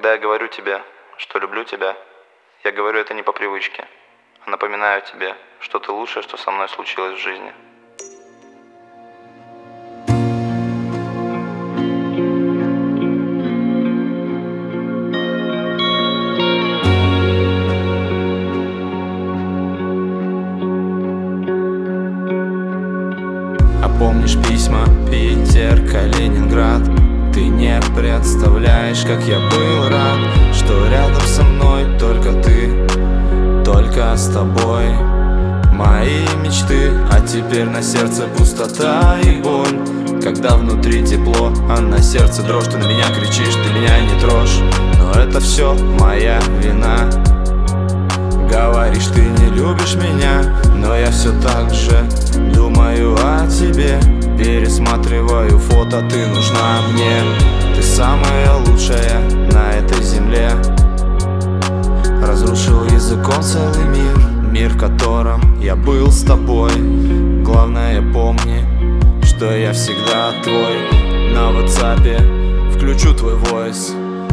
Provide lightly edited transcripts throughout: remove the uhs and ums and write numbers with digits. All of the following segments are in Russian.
Когда я говорю тебе, что люблю тебя, я говорю это не по привычке, а напоминаю тебе, что ты лучшее, что со мной случилось в жизни. А помнишь письма Питер, Калининград? Ты не представляешь, как я был рад, что рядом со мной только ты, только с тобой мои мечты. А теперь на сердце пустота и боль, когда внутри тепло, а на сердце дрожь. Ты на меня кричишь, ты меня не трожь, но это все моя вина. Говоришь, ты не любишь меня, но я все так же думаю о тебе. Пересматриваю фото, ты нужна мне. Ты самая лучшая на этой земле. Разрушил языком целый мир, мир, в котором я был с тобой. Главное, помни, что я всегда твой. На WhatsApp включу твой войс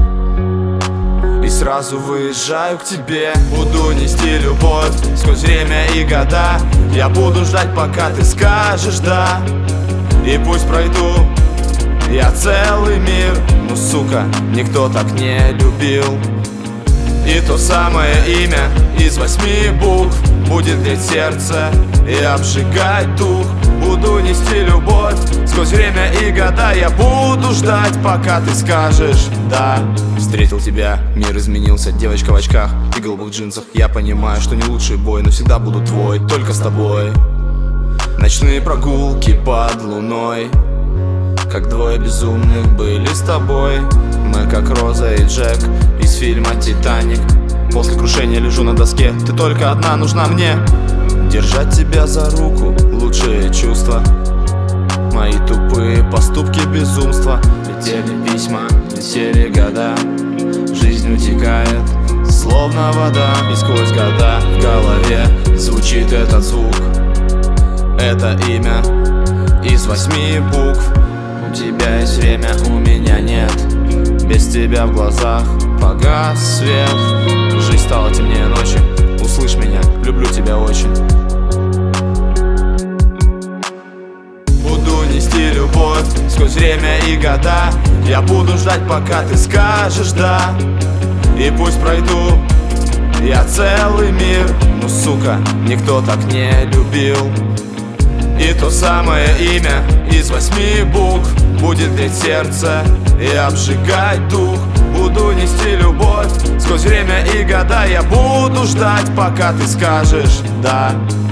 и сразу выезжаю к тебе. Буду нести любовь сквозь время и года. Я буду ждать, пока ты скажешь да. И пусть пройду я целый мир, но, сука, никто так не любил. И то самое имя из 8 букв будет греть сердце и обжигать дух. Буду нести любовь сквозь время и года. Я буду ждать, пока ты скажешь да. Встретил тебя, мир изменился. Девочка в очках и голубых джинсах. Я понимаю, что не лучший бой, но всегда буду твой, только с тобой. Ночные прогулки под луной, как двое безумных были с тобой. Мы как Роза и Джек из фильма «Титаник». После крушения лежу на доске, ты только одна нужна мне. Держать тебя за руку — лучшее чувство. Мои тупые поступки — безумство. Летели письма, летели года. Жизнь утекает, словно вода. И сквозь года в голове звучит этот звук. Это имя из 8 букв. У тебя есть время, у меня нет. Без тебя в глазах погас свет. Жизнь стала темнее ночи. Услышь меня, люблю тебя очень. Буду нести любовь сквозь время и года. Я буду ждать, пока ты скажешь да. И пусть пройду я целый мир, но, сука, никто так не любил. И то самое имя из 8 букв будет греть сердце и обжигать дух. Буду нести любовь сквозь время и года. Я буду ждать, пока ты скажешь да.